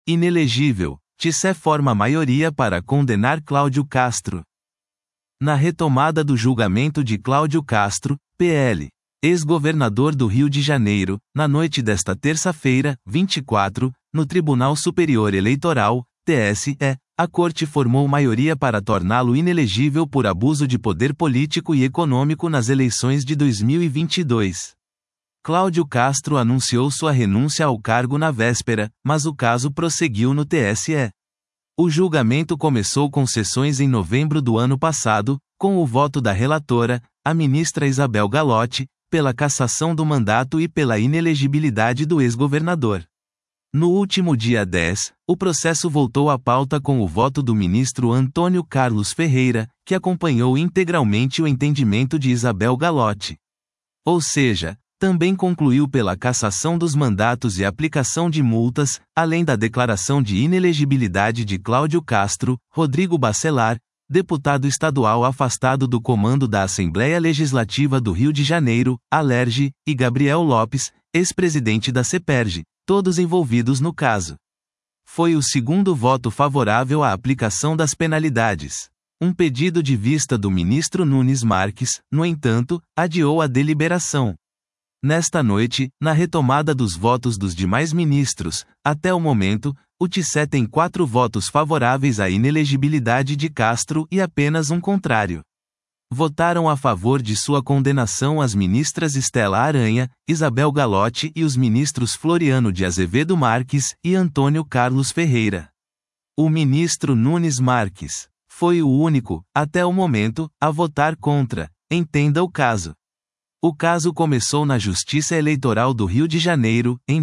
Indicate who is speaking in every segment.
Speaker 1: Inelegível. TSE forma maioria para condenar Cláudio Castro. Na retomada do julgamento de Cláudio Castro, PL, ex-governador do Rio de Janeiro, na noite desta terça-feira, 24, no Tribunal Superior Eleitoral, TSE, a Corte formou maioria para torná-lo inelegível por abuso de poder político e econômico nas eleições de 2022. Cláudio Castro anunciou sua renúncia ao cargo na véspera, mas o caso prosseguiu no TSE. O julgamento começou com sessões em novembro do ano passado, com o voto da relatora, a ministra Isabel Galotti, pela cassação do mandato e pela inelegibilidade do ex-governador. No último dia 10, o processo voltou à pauta com o voto do ministro Antônio Carlos Ferreira, que acompanhou integralmente o entendimento de Isabel Galotti. Ou seja, também concluiu pela cassação dos mandatos e aplicação de multas, além da declaração de inelegibilidade de Cláudio Castro, Rodrigo Bacelar, deputado estadual afastado do comando da Assembleia Legislativa do Rio de Janeiro, Alerj, e Gabriel Lopes, ex-presidente da CEPERJ, todos envolvidos no caso. Foi o segundo voto favorável à aplicação das penalidades. Um pedido de vista do ministro Nunes Marques, no entanto, adiou a deliberação. Nesta noite, na retomada dos votos dos demais ministros, até o momento, o TSE tem 4 votos favoráveis à inelegibilidade de Castro e apenas um contrário. Votaram a favor de sua condenação as ministras Estela Aranha, Isabel Galotti e os ministros Floriano de Azevedo Marques e Antônio Carlos Ferreira. O ministro Nunes Marques foi o único, até o momento, a votar contra. Entenda o caso. O caso começou na Justiça Eleitoral do Rio de Janeiro, em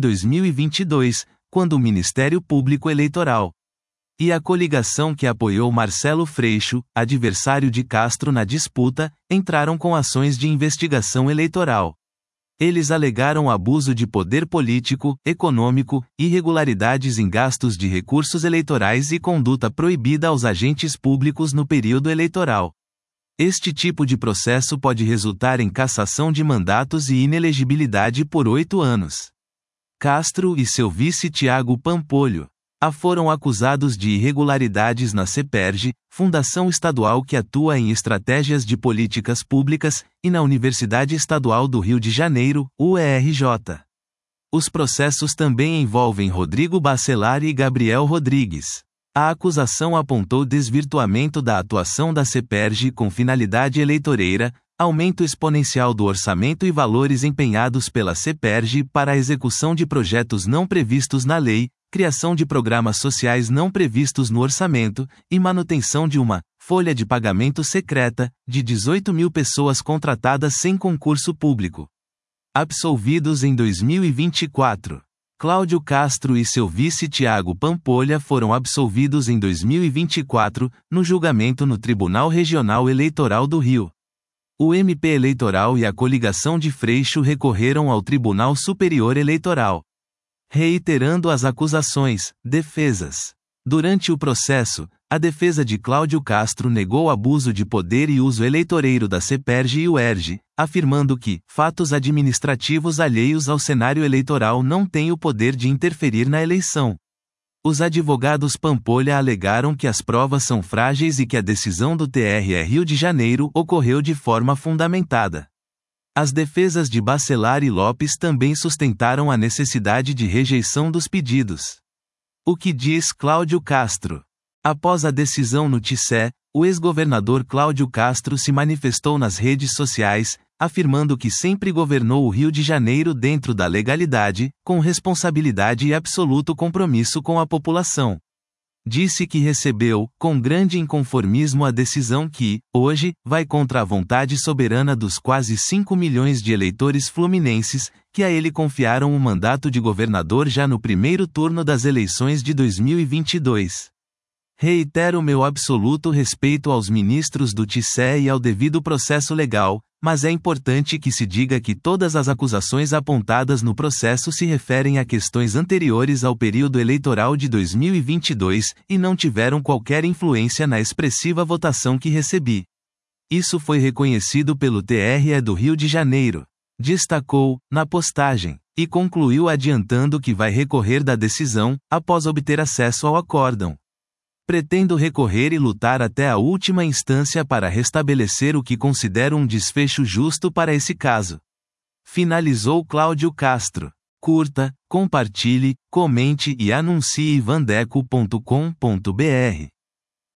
Speaker 1: 2022, quando o Ministério Público Eleitoral e a coligação que apoiou Marcelo Freixo, adversário de Castro na disputa, entraram com ações de investigação eleitoral. Eles alegaram abuso de poder político, econômico, irregularidades em gastos de recursos eleitorais e conduta proibida aos agentes públicos no período eleitoral. Este tipo de processo pode resultar em cassação de mandatos e inelegibilidade por 8 anos. Castro e seu vice Tiago Pampolho foram acusados de irregularidades na CEPERJ, fundação estadual que atua em estratégias de políticas públicas, e na Universidade Estadual do Rio de Janeiro, UERJ. Os processos também envolvem Rodrigo Bacelar e Gabriel Rodrigues. A acusação apontou desvirtuamento da atuação da CEPERJ com finalidade eleitoreira, aumento exponencial do orçamento e valores empenhados pela CEPERJ para a execução de projetos não previstos na lei, criação de programas sociais não previstos no orçamento, e manutenção de uma folha de pagamento secreta, de 18 mil pessoas contratadas sem concurso público. Absolvidos em 2024. Cláudio Castro e seu vice Tiago Pampolha foram absolvidos em 2024, no julgamento no Tribunal Regional Eleitoral do Rio. O MP Eleitoral e a coligação de Freixo recorreram ao Tribunal Superior Eleitoral, reiterando as acusações, defesas. Durante o processo, a defesa de Cláudio Castro negou abuso de poder e uso eleitoreiro da CEPERJ e UERJ, afirmando que fatos administrativos alheios ao cenário eleitoral não têm o poder de interferir na eleição. Os advogados Pampolha alegaram que as provas são frágeis e que a decisão do TRE Rio de Janeiro ocorreu de forma fundamentada. As defesas de Bacelar e Lopes também sustentaram a necessidade de rejeição dos pedidos. O que diz Cláudio Castro? Após a decisão no TSE, o ex-governador Cláudio Castro se manifestou nas redes sociais, afirmando que sempre governou o Rio de Janeiro dentro da legalidade, com responsabilidade e absoluto compromisso com a população. Disse que recebeu, com grande inconformismo, a decisão que, hoje, vai contra a vontade soberana dos quase 5 milhões de eleitores fluminenses, que a ele confiaram o mandato de governador já no primeiro turno das eleições de 2022. Reitero meu absoluto respeito aos ministros do TSE e ao devido processo legal, mas é importante que se diga que todas as acusações apontadas no processo se referem a questões anteriores ao período eleitoral de 2022 e não tiveram qualquer influência na expressiva votação que recebi. Isso foi reconhecido pelo TRE do Rio de Janeiro. Destacou, na postagem. E concluiu adiantando que vai recorrer da decisão, após obter acesso ao acórdão. Pretendo recorrer e lutar até a última instância para restabelecer o que considero um desfecho justo para esse caso. Finalizou Cláudio Castro. Curta, compartilhe, comente e anuncie vandeco.com.br.